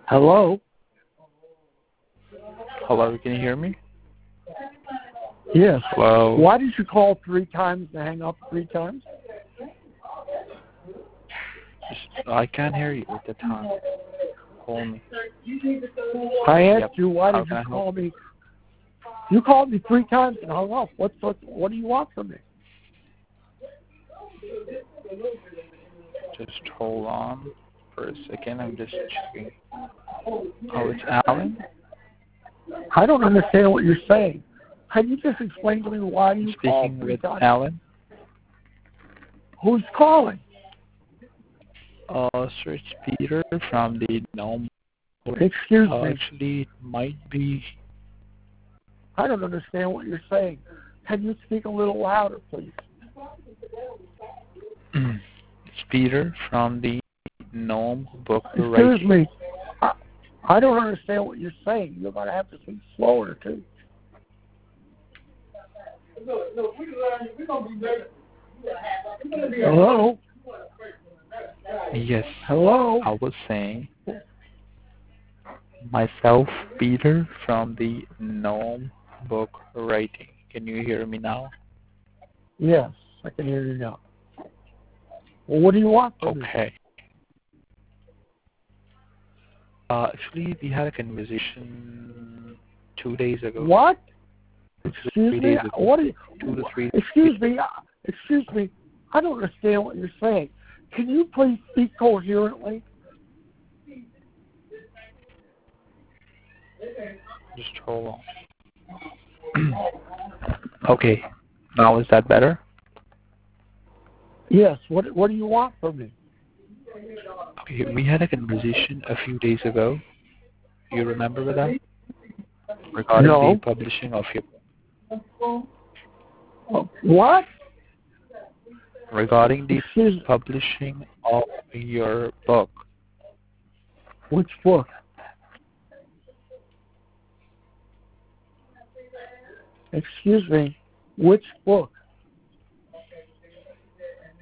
Hello? Hello, can you hear me? Yes. Hello. Why did you call 3 times and hang up 3 times? I can't hear you at the time. Call me. I asked Yep. you, why How did can you I help? call me? You called me 3 times and hung up. What do you want from me? Just hold on for a second. I'm just checking. Oh, it's Alan? I don't understand what you're saying. Can you just explain to me why you called Speaking 3 with times? Alan. Who's calling? Sir, it's Peter from the Gnome. Excuse me. Actually, it might be. I don't understand what you're saying. Can you speak a little louder, please? It's Peter from the Gnome Book Excuse Writing. me. I don't understand what you're saying. You're going to have to speak slower, too. Hello? Yes. Hello? I was saying, myself, Peter from the Gnome Book Writing. Can you hear me now? Yes, I can hear you now. Well, what do you want from me? Okay. Actually, we had a conversation 2 days ago. What? 2 to Excuse 3 me? days ago. What do you... 2 to 3 Excuse me. Excuse me. I don't understand what you're saying. Can you please speak coherently? Just hold on. Okay. Now is that better? Yes. What do you want from me? Okay. We had a conversation a few days ago. You remember with that? Regarding No. the publishing of your What? regarding the Excuse me. publishing of your book. Which book? Excuse me. Which book?